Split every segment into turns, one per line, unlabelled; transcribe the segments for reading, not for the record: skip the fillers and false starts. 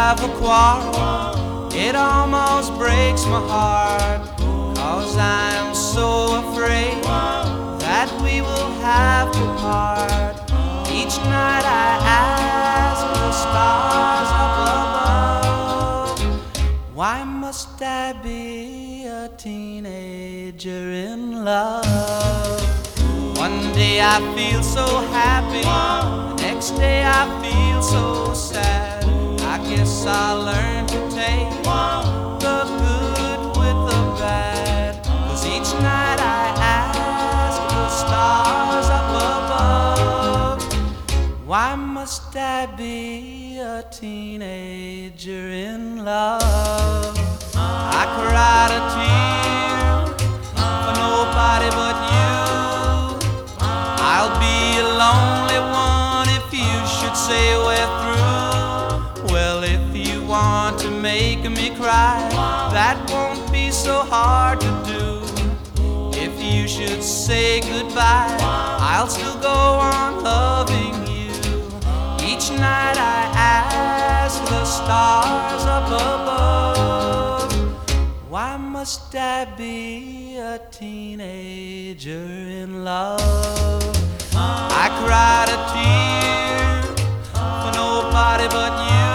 have a quarrel, it almost breaks my heart, 'cause I'm so afraid that we will have to part. Each night I ask the stars up above, why must I be a teenager in love? One day I feel so happy, the next day I feel so sad. I guess I'll learn to take the good with the bad, 'cause each night I ask the stars up above, why must I be a teenager in love? I cried a tear for nobody but you. I'll be a lonely one if you should say we're through. Well, if you want to make me cry, that won't be so hard to do. If you should say goodbye, I'll still go on loving you. Each night I ask the stars up above, why must I be a teenager in love? I cried a tear for nobody but you.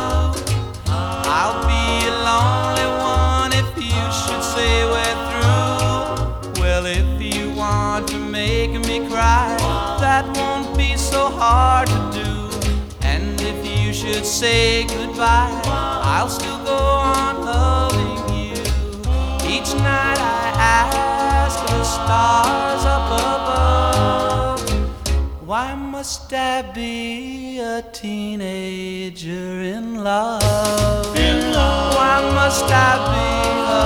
I'll be a lonely one if you should say we're through. Well, if you want to make me cry, that won't be so hard to do. And if you should say goodbye, I'll still go on loving you. Each night I ask the stars up above, why must I be a teenager in love? Why must I be a